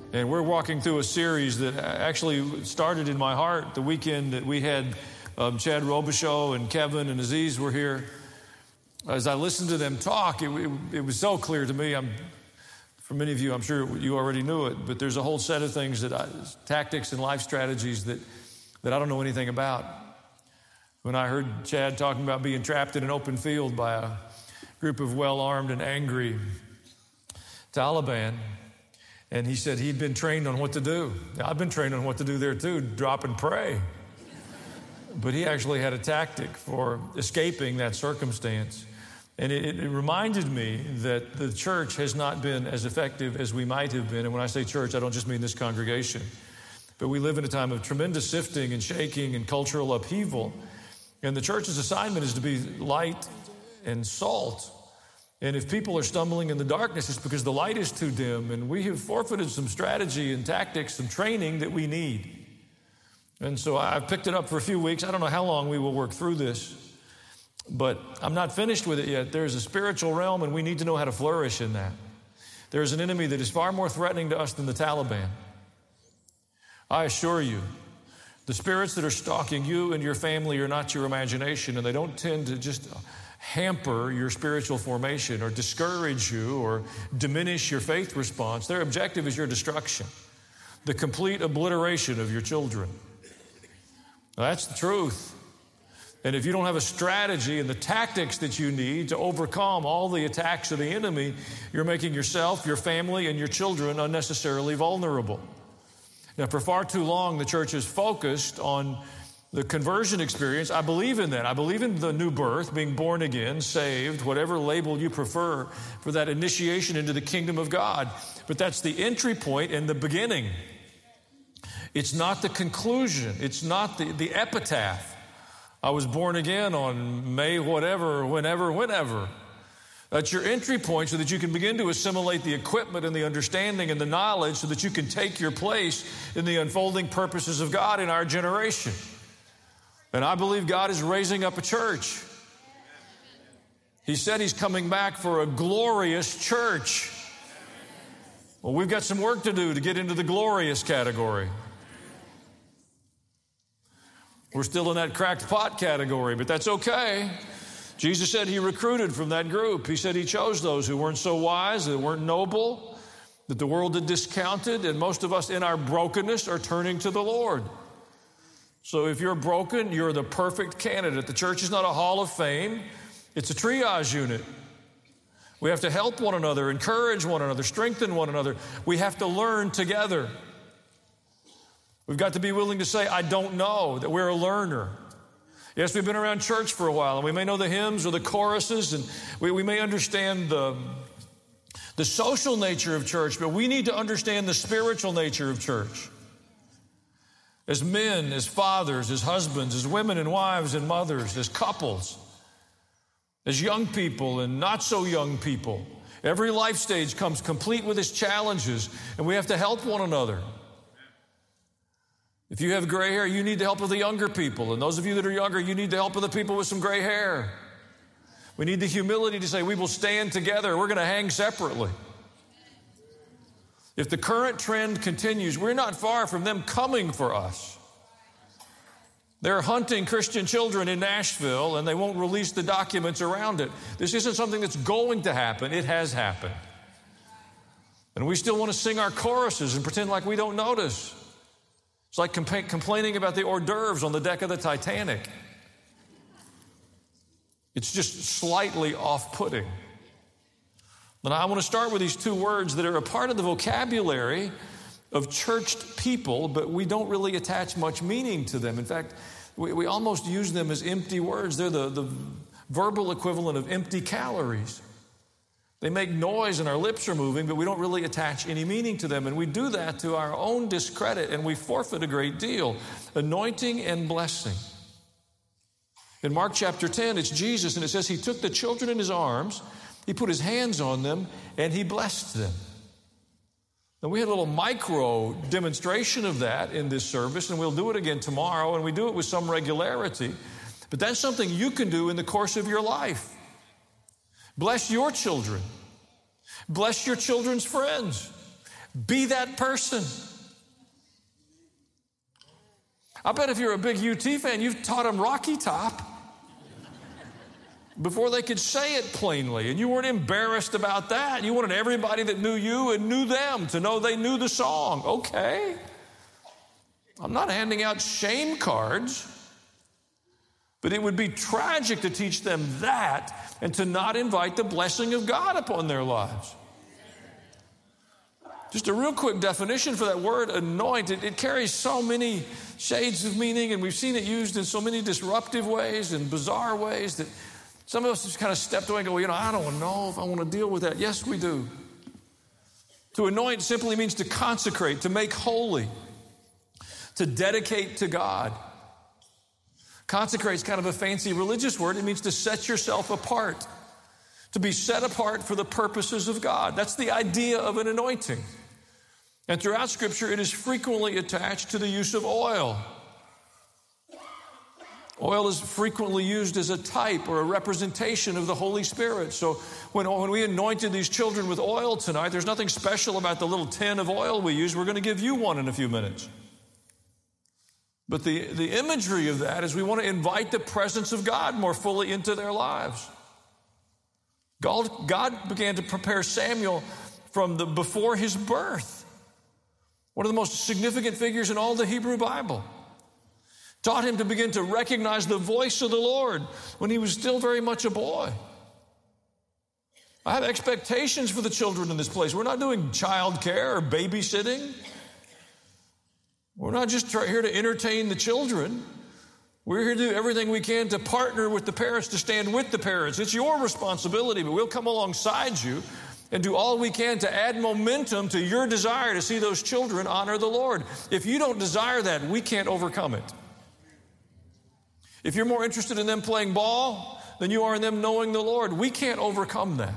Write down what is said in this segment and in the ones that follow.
And we're walking through a series that actually started in my heart the weekend that we had Chad Robichaud and Kevin and Aziz were here. As I listened to them talk, it was so clear to me. For many of you, I'm sure you already knew it, but there's a whole set of things tactics and life strategies that I don't know anything about. When I heard Chad talking about being trapped in an open field by a group of well-armed and angry Taliban, and he said he'd been trained on what to do. I've been trained on what to do there too, drop and pray. But he actually had a tactic for escaping that circumstance. And it reminded me that the church has not been as effective as we might have been. And when I say church, I don't just mean this congregation. But we live in a time of tremendous sifting and shaking and cultural upheaval. And the church's assignment is to be light and salt. And if people are stumbling in the darkness, it's because the light is too dim. And we have forfeited some strategy and tactics and training that we need. And so I've picked it up for a few weeks. I don't know how long we will work through this. But I'm not finished with it yet. There's a spiritual realm, and we need to know how to flourish in that. There's an enemy that is far more threatening to us than the Taliban. I assure you, the spirits that are stalking you and your family are not your imagination, and they don't tend to just hamper your spiritual formation or discourage you or diminish your faith response. Their objective is your destruction, the complete obliteration of your children. Now, that's the truth. And if you don't have a strategy and the tactics that you need to overcome all the attacks of the enemy, you're making yourself, your family, and your children unnecessarily vulnerable. Now, for far too long, the church is focused on the conversion experience. I believe in that. I believe in the new birth, being born again, saved, whatever label you prefer for that initiation into the kingdom of God. But that's the entry point and the beginning. It's not the conclusion. It's not the epitaph. I was born again on May whatever, whenever. That's your entry point so that you can begin to assimilate the equipment and the understanding and the knowledge so that you can take your place in the unfolding purposes of God in our generation. And I believe God is raising up a church. He said He's coming back for a glorious church. Well, we've got some work to do to get into the glorious category. We're still in that cracked pot category, but that's okay. Jesus said He recruited from that group. He said He chose those who weren't so wise, that weren't noble, that the world had discounted, and most of us in our brokenness are turning to the Lord. So if you're broken, you're the perfect candidate. The church is not a hall of fame. It's a triage unit. We have to help one another, encourage one another, strengthen one another. We have to learn together. We've got to be willing to say, I don't know, that we're a learner. Yes, we've been around church for a while, and we may know the hymns or the choruses, and we may understand the social nature of church, but we need to understand the spiritual nature of church. As men, as fathers, as husbands, as women and wives and mothers, as couples, as young people and not so young people. Every life stage comes complete with its challenges, and we have to help one another. If you have gray hair, you need the help of the younger people. And those of you that are younger, you need the help of the people with some gray hair. We need the humility to say, we will stand together. We're going to hang separately. If the current trend continues, we're not far from them coming for us. They're hunting Christian children in Nashville, and they won't release the documents around it. This isn't something that's going to happen. It has happened. And we still want to sing our choruses and pretend like we don't notice. It's like complaining about the hors d'oeuvres on the deck of the Titanic. It's just slightly off-putting. And I want to start with these two words that are a part of the vocabulary of churched people, but we don't really attach much meaning to them. In fact, we almost use them as empty words. They're the verbal equivalent of empty calories. They make noise and our lips are moving, but we don't really attach any meaning to them. And we do that to our own discredit, and we forfeit a great deal. Anointing and blessing. In Mark chapter 10, it's Jesus, and it says He took the children in His arms, He put His hands on them, and He blessed them. Now, we had a little micro demonstration of that in this service, and we'll do it again tomorrow, and we do it with some regularity. But that's something you can do in the course of your life. Bless your children. Bless your children's friends. Be that person. I bet if you're a big UT fan, you've taught them Rocky Top before they could say it plainly. And you weren't embarrassed about that. You wanted everybody that knew you and knew them to know they knew the song. Okay. I'm not handing out shame cards. But it would be tragic to teach them that and to not invite the blessing of God upon their lives. Just a real quick definition for that word anoint. It carries so many shades of meaning, and we've seen it used in so many disruptive ways and bizarre ways that some of us just kind of stepped away and go, I don't know if I want to deal with that. Yes, we do. To anoint simply means to consecrate, to make holy, to dedicate to God. Consecrate is kind of a fancy religious word. It means to set yourself apart, to be set apart for the purposes of God. That's the idea of an anointing. And throughout Scripture, it is frequently attached to the use of oil. Oil is frequently used as a type or a representation of the Holy Spirit. So when we anointed these children with oil tonight, there's nothing special about the little tin of oil we use. We're going to give you one in a few minutes. But the imagery of that is we want to invite the presence of God more fully into their lives. God began to prepare Samuel from before his birth. One of the most significant figures in all the Hebrew Bible. Taught him to begin to recognize the voice of the Lord when he was still very much a boy. I have expectations for the children in this place. We're not doing child care or babysitting. We're not just here to entertain the children. We're here to do everything we can to partner with the parents, to stand with the parents. It's your responsibility, but we'll come alongside you and do all we can to add momentum to your desire to see those children honor the Lord. If you don't desire that, we can't overcome it. If you're more interested in them playing ball than you are in them knowing the Lord, we can't overcome that.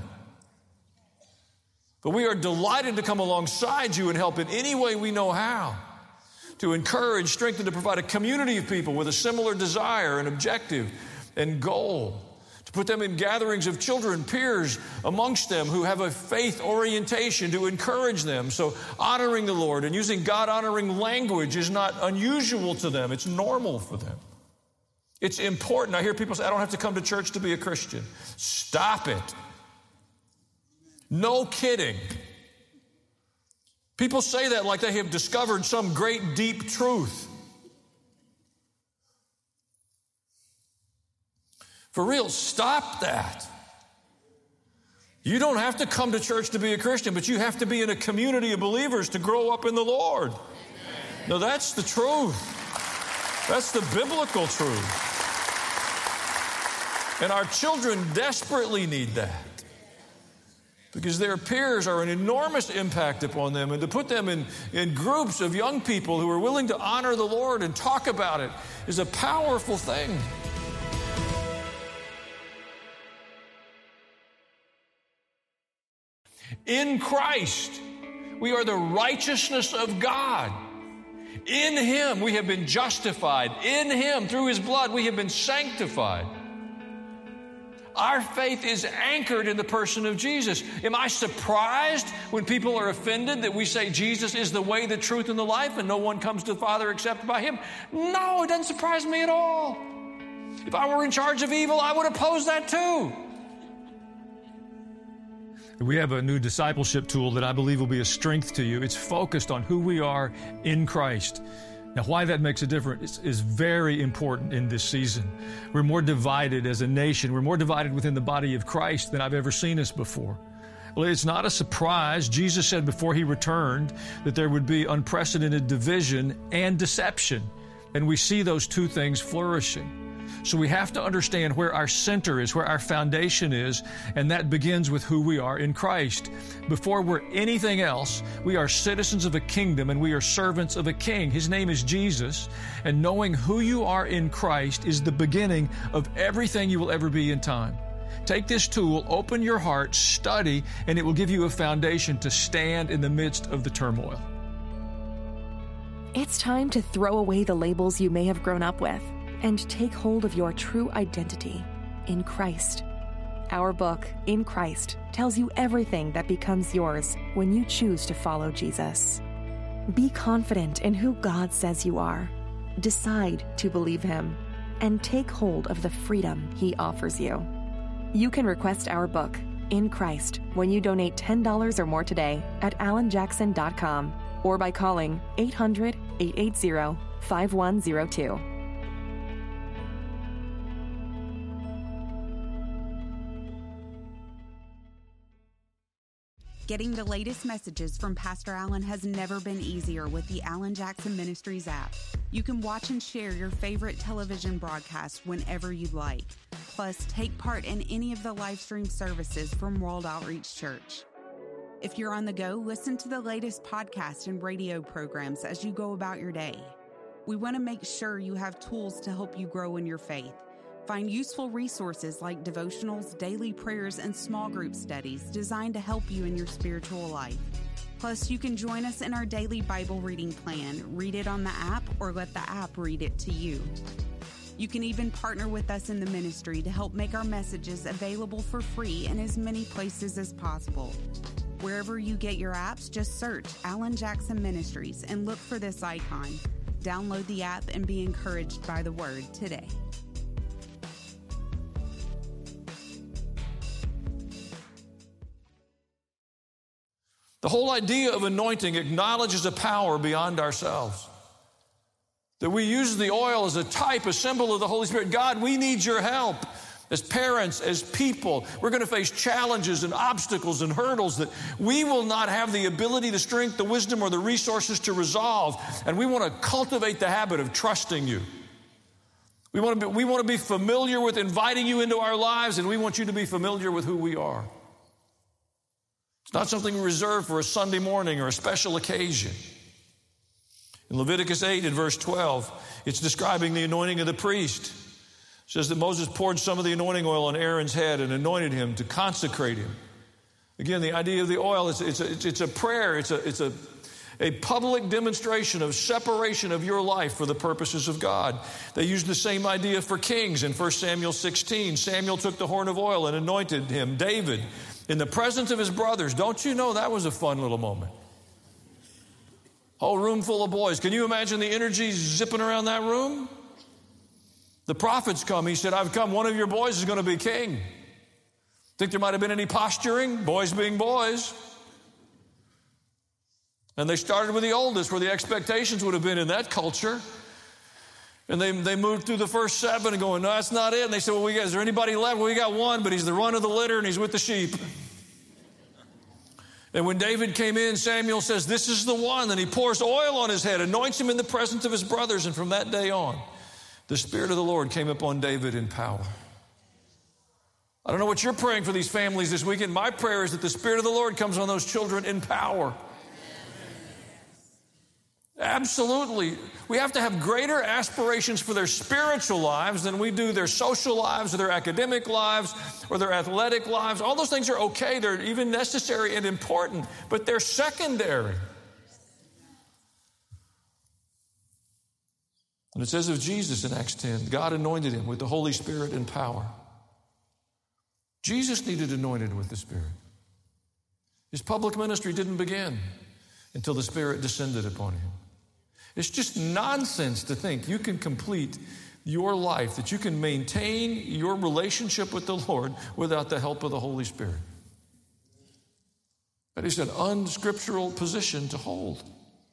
But we are delighted to come alongside you and help in any way we know how, to encourage, strengthen, to provide a community of people with a similar desire and objective and goal, to put them in gatherings of children, peers amongst them who have a faith orientation, to encourage them. So honoring the Lord and using God-honoring language is not unusual to them. It's normal for them. It's important. I hear people say, I don't have to come to church to be a Christian. Stop it. No kidding. People say that like they have discovered some great deep truth. For real, stop that. You don't have to come to church to be a Christian, but you have to be in a community of believers to grow up in the Lord. No, that's the truth. That's the biblical truth. And our children desperately need that, because their peers are an enormous impact upon them. And to put them in groups of young people who are willing to honor the Lord and talk about it is a powerful thing. In Christ, we are the righteousness of God. In Him, we have been justified. In Him, through His blood, we have been sanctified. Our faith is anchored in the person of Jesus. Am I surprised when people are offended that we say Jesus is the way, the truth, and the life, and no one comes to the Father except by Him? No, it doesn't surprise me at all. If I were in charge of evil, I would oppose that too. We have a new discipleship tool that I believe will be a strength to you. It's focused on who we are in Christ. Now, why that makes a difference is very important in this season. We're more divided as a nation. We're more divided within the body of Christ than I've ever seen us before. Well, it's not a surprise. Jesus said before He returned that there would be unprecedented division and deception. And we see those two things flourishing. So we have to understand where our center is, where our foundation is, and that begins with who we are in Christ. Before we're anything else, we are citizens of a kingdom and we are servants of a king. His name is Jesus, and knowing who you are in Christ is the beginning of everything you will ever be in time. Take this tool, open your heart, study, and it will give you a foundation to stand in the midst of the turmoil. It's time to throw away the labels you may have grown up with and take hold of your true identity in Christ. Our book, In Christ, tells you everything that becomes yours when you choose to follow Jesus. Be confident in who God says you are. Decide to believe Him and take hold of the freedom He offers you. You can request our book, In Christ, when you donate $10 or more today at alanjackson.com or by calling 800-880-5102. Getting the latest messages from Pastor Alan has never been easier with the Alan Jackson Ministries app. You can watch and share your favorite television broadcasts whenever you'd like. Plus, take part in any of the live stream services from World Outreach Church. If you're on the go, listen to the latest podcast and radio programs as you go about your day. We want to make sure you have tools to help you grow in your faith. Find useful resources like devotionals, daily prayers, and small group studies designed to help you in your spiritual life. Plus, you can join us in our daily Bible reading plan. Read it on the app or let the app read it to you. You can even partner with us in the ministry to help make our messages available for free in as many places as possible. Wherever you get your apps, just search Alan Jackson Ministries and look for this icon. Download the app and be encouraged by the Word today. The whole idea of anointing acknowledges a power beyond ourselves. That we use the oil as a type, a symbol of the Holy Spirit. God, we need your help. As parents, as people, we're going to face challenges and obstacles and hurdles that we will not have the ability, the strength, the wisdom, or the resources to resolve. And we want to cultivate the habit of trusting you. We want to be familiar with inviting you into our lives, and we want you to be familiar with who we are. It's not something reserved for a Sunday morning or a special occasion. In Leviticus 8 and verse 12, it's describing the anointing of the priest. It says that Moses poured some of the anointing oil on Aaron's head and anointed him to consecrate him. Again, the idea of the oil, it's a prayer. It's a public demonstration of separation of your life for the purposes of God. They used the same idea for kings in 1 Samuel 16. Samuel took the horn of oil and anointed him, David, in the presence of his brothers. Don't you know that was a fun little moment? Whole room full of boys. Can you imagine the energy zipping around that room? The prophets come. He said, I've come. One of your boys is going to be king. Think there might have been any posturing? Boys being boys. And they started with the oldest, where the expectations would have been in that culture. And they moved through the first 7 and going, no, that's not it. And they said, well, is there anybody left? Well, we got one, but he's the run of the litter and he's with the sheep. And when David came in, Samuel says, this is the one. And he pours oil on his head, anoints him in the presence of his brothers. And from that day on, the Spirit of the Lord came upon David in power. I don't know what you're praying for these families this weekend. My prayer is that the Spirit of the Lord comes on those children in power. Absolutely. We have to have greater aspirations for their spiritual lives than we do their social lives or their academic lives or their athletic lives. All those things are okay. They're even necessary and important, but they're secondary. And it says of Jesus in Acts 10, God anointed him with the Holy Spirit and power. Jesus needed anointed with the Spirit. His public ministry didn't begin until the Spirit descended upon him. It's just nonsense to think you can complete your life, that you can maintain your relationship with the Lord without the help of the Holy Spirit. That is an unscriptural position to hold.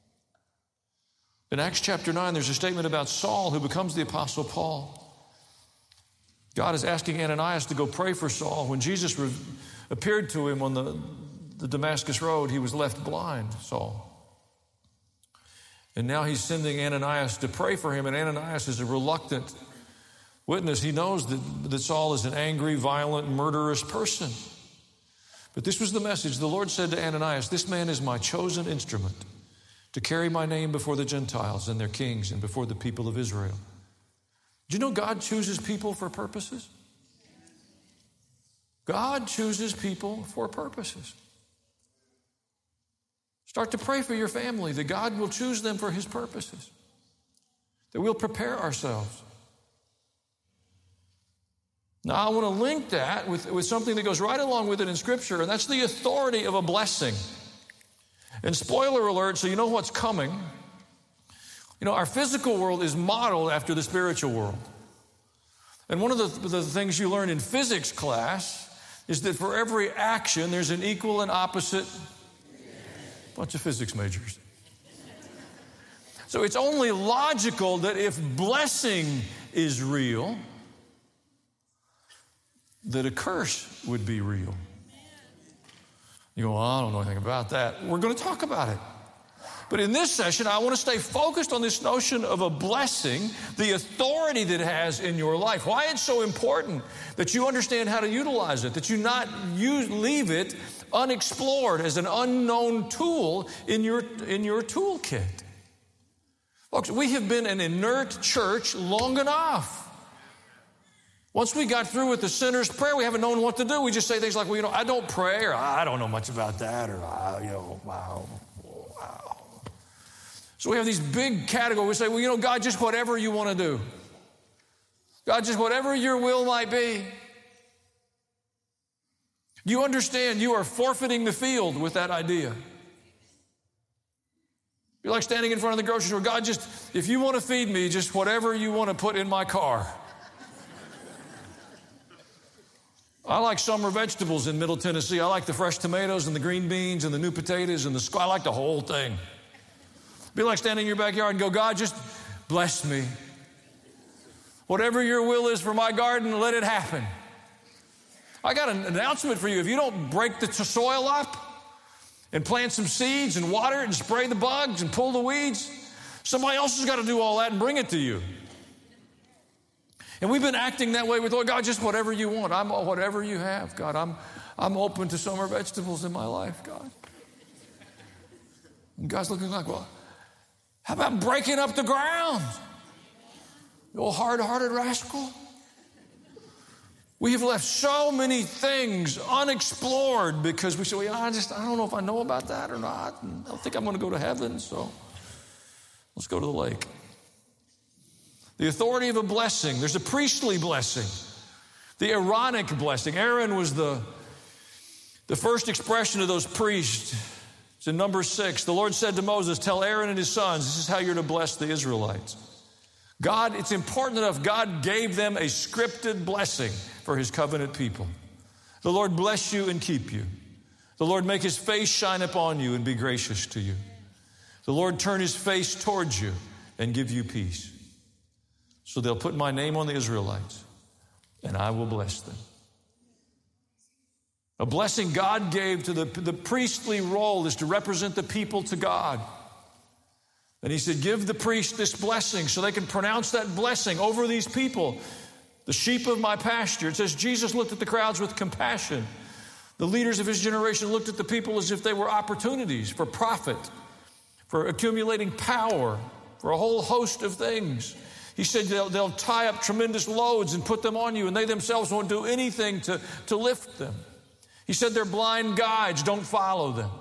In Acts chapter 9, there's a statement about Saul, who becomes the Apostle Paul. God is asking Ananias to go pray for Saul. When Jesus appeared to him on the Damascus road, he was left blind, Saul. And now he's sending Ananias to pray for him, and Ananias is a reluctant witness. He knows that Saul is an angry, violent, murderous person. But this was the message. The Lord said to Ananias, this man is my chosen instrument to carry my name before the Gentiles and their kings and before the people of Israel. Do you know God chooses people for purposes? God chooses people for purposes. Start to pray for your family that God will choose them for his purposes, that we'll prepare ourselves. Now, I want to link that with something that goes right along with it in Scripture, and that's the authority of a blessing. And spoiler alert, so you know what's coming. You know, our physical world is modeled after the spiritual world. And one of the things you learn in physics class is that for every action, there's an equal and opposite. Bunch of physics majors. So it's only logical that if blessing is real, that a curse would be real. You go, well, I don't know anything about that. We're going to talk about it. But in this session, I want to stay focused on this notion of a blessing, the authority that it has in your life. Why it's so important that you understand how to utilize it, that you not leave it unexplored as an unknown tool in your toolkit. Folks, we have been an inert church long enough. Once we got through with the sinner's prayer, we haven't known what to do. We just say things like, well, you know, I don't pray, or I don't know much about that, or, wow. So we have these big categories. We say, well, you know, God, just whatever you want to do. God, just whatever your will might be. You understand you are forfeiting the field with that idea. You're like standing in front of the grocery store. God, just, if you want to feed me, just whatever you want to put in my car. I like summer vegetables in Middle Tennessee. I like the fresh tomatoes and the green beans and the new potatoes and I like the whole thing. Be like standing in your backyard and go, God, just bless me. Whatever your will is for my garden, let it happen. I got an announcement for you. If you don't break the soil up and plant some seeds and water it and spray the bugs and pull the weeds, somebody else has got to do all that and bring it to you. And we've been acting that way with, oh, God, just whatever you want. Whatever you have, God. I'm open to summer vegetables in my life, God. And God's looking like, well, how about breaking up the ground? You old hard-hearted rascal. We have left so many things unexplored because we say, well, I don't know if I know about that or not. And I don't think I'm going to go to heaven, so let's go to the lake. The authority of a blessing. There's a priestly blessing. The Aaronic blessing. Aaron was the first expression of those priests. It's in Numbers 6. The Lord said to Moses, tell Aaron and his sons, this is how you're to bless the Israelites. God, it's important enough, God gave them a scripted blessing for his covenant people. The Lord bless you and keep you. The Lord make his face shine upon you and be gracious to you. The Lord turn his face towards you and give you peace. So they'll put my name on the Israelites, and I will bless them. A blessing God gave to the priestly role is to represent the people to God. And he said, give the priest this blessing so they can pronounce that blessing over these people. The sheep of my pasture. It says Jesus looked at the crowds with compassion. The leaders of his generation looked at the people as if they were opportunities for profit, for accumulating power, for a whole host of things. He said they'll tie up tremendous loads and put them on you, and they themselves won't do anything to lift them. He said they're blind guides, don't follow them.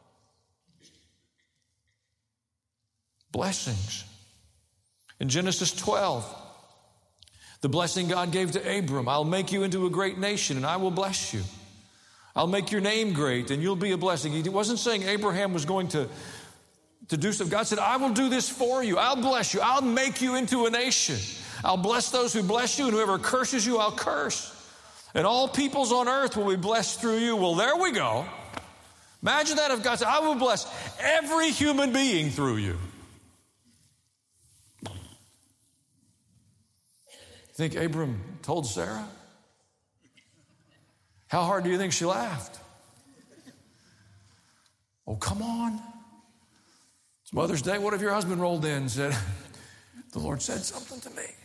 Blessings. In Genesis 12, the blessing God gave to Abram, I'll make you into a great nation and I will bless you. I'll make your name great and you'll be a blessing. He wasn't saying Abraham was going to do something. God said, I will do this for you. I'll bless you. I'll make you into a nation. I'll bless those who bless you, and whoever curses you, I'll curse. And all peoples on earth will be blessed through you. Well, there we go. Imagine that if God said, I will bless every human being through you. You think Abram told Sarah? How hard do you think she laughed? Oh, come on. It's Mother's Day. What if your husband rolled in and said, the Lord said something to me?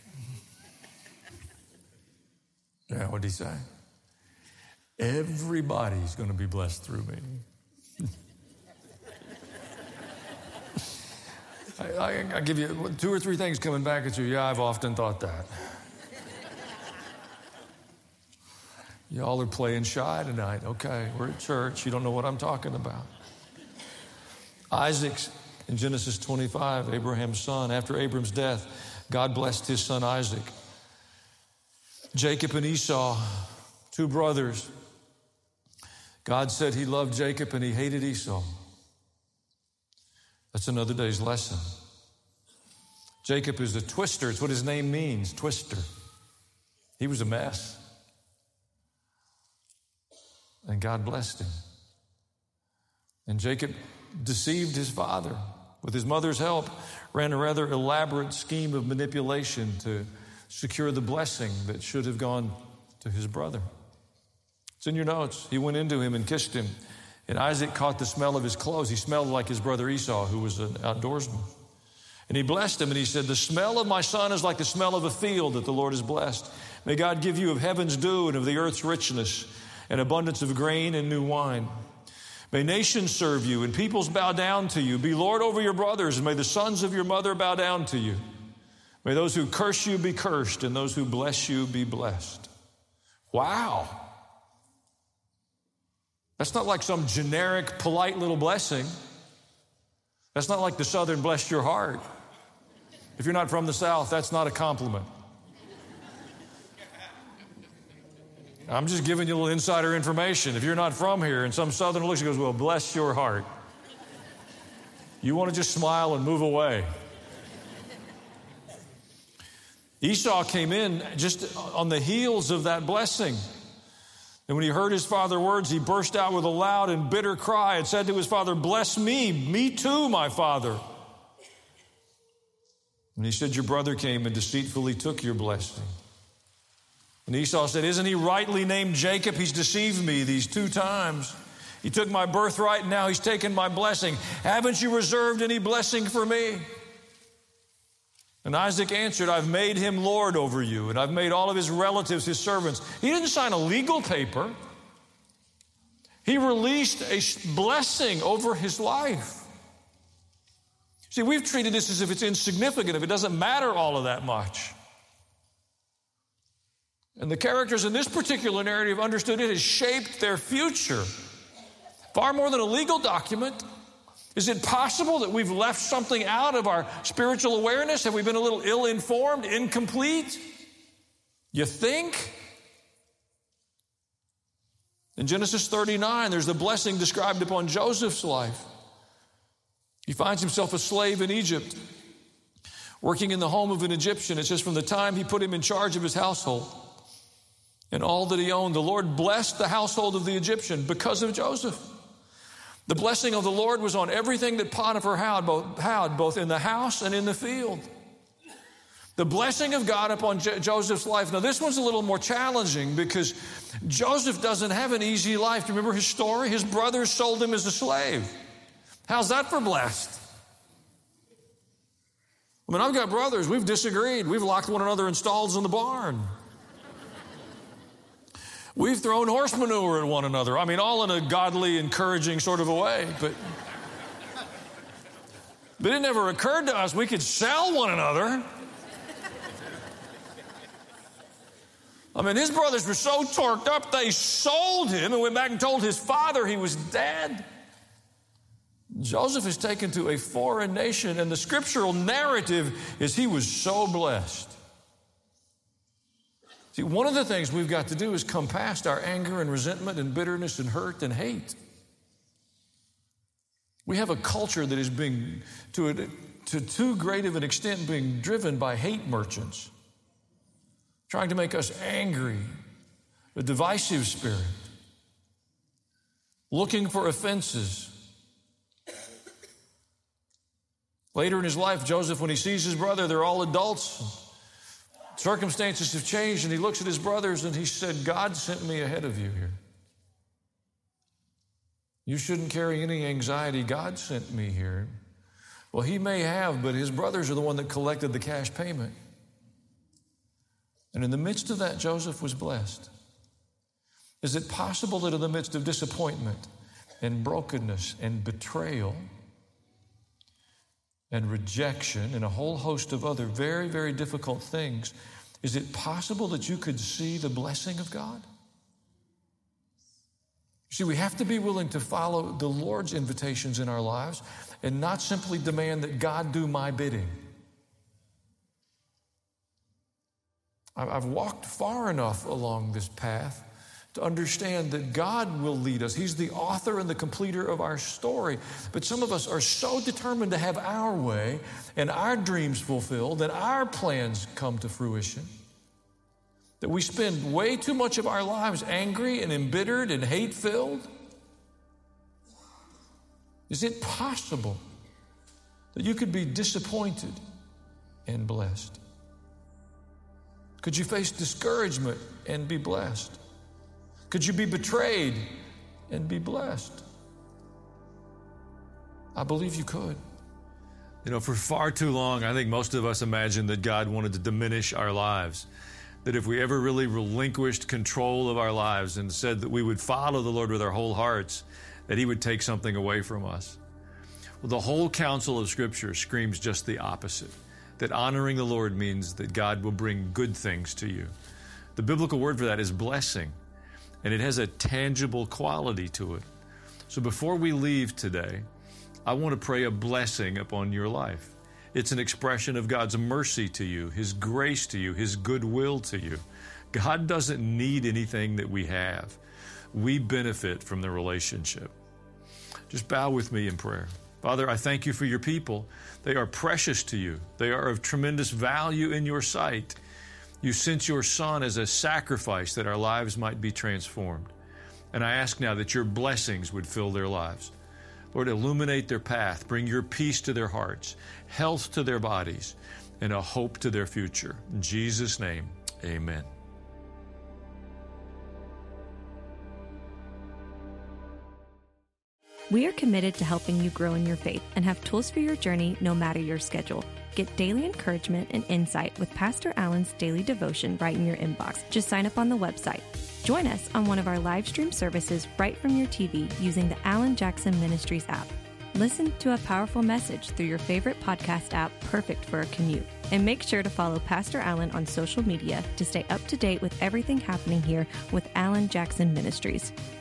Yeah, what did he say? Everybody's going to be blessed through me. I give you 2 or 3 things coming back at you. Yeah, I've often thought that. Y'all are playing shy tonight. Okay, we're at church. You don't know what I'm talking about. Isaac, in Genesis 25, Abraham's son. After Abram's death, God blessed his son Isaac. Jacob and Esau, two brothers. God said he loved Jacob and he hated Esau. That's another day's lesson. Jacob is a twister. It's what his name means, twister. He was a mess. And God blessed him. And Jacob deceived his father. With his mother's help, ran a rather elaborate scheme of manipulation to secure the blessing that should have gone to his brother. It's in your notes. He went into him and kissed him. And Isaac caught the smell of his clothes. He smelled like his brother Esau, who was an outdoorsman. And he blessed him, and he said, "The smell of my son is like the smell of a field that the Lord has blessed. May God give you of heaven's dew and of the earth's richness, and abundance of grain and new wine. May nations serve you, and peoples bow down to you. Be Lord over your brothers, and may the sons of your mother bow down to you. May those who curse you be cursed, and those who bless you be blessed." Wow. That's not like some generic, polite little blessing. That's not like the Southern bless your heart. If you're not from the South, that's not a compliment. I'm just giving you a little insider information. If you're not from here and some Southern looks and goes, "Well, bless your heart," you want to just smile and move away. Esau came in just on the heels of that blessing. And when he heard his father's words, he burst out with a loud and bitter cry and said to his father, "Bless me too, my father." And he said, "Your brother came and deceitfully took your blessing." And Esau said, "Isn't he rightly named Jacob? He's deceived me these 2 times. He took my birthright and now he's taken my blessing. Haven't you reserved any blessing for me?" And Isaac answered, "I've made him Lord over you, and I've made all of his relatives his servants." He didn't sign a legal paper. He released a blessing over his life. See, we've treated this as if it's insignificant, if it doesn't matter all of that much. And the characters in this particular narrative understood it has shaped their future. Far more than a legal document. Is it possible that we've left something out of our spiritual awareness? Have we been a little ill-informed, incomplete? You think? In Genesis 39, there's the blessing described upon Joseph's life. He finds himself a slave in Egypt, working in the home of an Egyptian. It says from the time he put him in charge of his household and all that he owned, the Lord blessed the household of the Egyptian because of Joseph. The blessing of the Lord was on everything that Potiphar had, both in the house and in the field. The blessing of God upon Joseph's life. Now, this one's a little more challenging because Joseph doesn't have an easy life. Do you remember his story? His brothers sold him as a slave. How's that for blessed? I mean, I've got brothers. We've disagreed. We've locked one another in stalls in the barn. We've thrown horse manure at one another. I mean, all in a godly, encouraging sort of a way. But it never occurred to us we could sell one another. I mean, his brothers were so torqued up, they sold him and went back and told his father he was dead. Joseph is taken to a foreign nation, and the scriptural narrative is he was so blessed. See, one of the things we've got to do is come past our anger and resentment and bitterness and hurt and hate. We have a culture that is being, to too great of an extent, being driven by hate merchants, trying to make us angry, a divisive spirit, looking for offenses. Later in his life, Joseph, when he sees his brother, they're all adults. Circumstances have changed, and he looks at his brothers and he said, "God sent me ahead of you here. You shouldn't carry any anxiety. God sent me here." Well, he may have, but his brothers are the one that collected the cash payment. And in the midst of that, Joseph was blessed. Is it possible that in the midst of disappointment and brokenness and betrayal and rejection and a whole host of other very, very difficult things, is it possible that you could see the blessing of God? See, we have to be willing to follow the Lord's invitations in our lives and not simply demand that God do my bidding. I've walked far enough along this path to understand that God will lead us. He's the author and the completer of our story. But some of us are so determined to have our way and our dreams fulfilled and our plans come to fruition that we spend way too much of our lives angry and embittered and hate-filled. Is it possible that you could be disappointed and blessed? Could you face discouragement and be blessed? Could you be betrayed and be blessed? I believe you could. You know, for far too long, I think most of us imagined that God wanted to diminish our lives. That if we ever really relinquished control of our lives and said that we would follow the Lord with our whole hearts, that He would take something away from us. Well, the whole counsel of Scripture screams just the opposite. That honoring the Lord means that God will bring good things to you. The biblical word for that is blessing, and it has a tangible quality to it. So before we leave today, I want to pray a blessing upon your life. It's an expression of God's mercy to you, His grace to you, His goodwill to you. God doesn't need anything that we have. We benefit from the relationship. Just bow with me in prayer. Father, I thank you for your people. They are precious to you. They are of tremendous value in your sight. You sent your Son as a sacrifice that our lives might be transformed. And I ask now that your blessings would fill their lives. Lord, illuminate their path, bring your peace to their hearts, health to their bodies, and a hope to their future. In Jesus' name, amen. We are committed to helping you grow in your faith and have tools for your journey no matter your schedule. Get daily encouragement and insight with Pastor Allen's daily devotion right in your inbox. Just sign up on the website. Join us on one of our live stream services right from your TV using the Alan Jackson Ministries app. Listen to a powerful message through your favorite podcast app, perfect for a commute. And make sure to follow Pastor Allen on social media to stay up to date with everything happening here with Alan Jackson Ministries.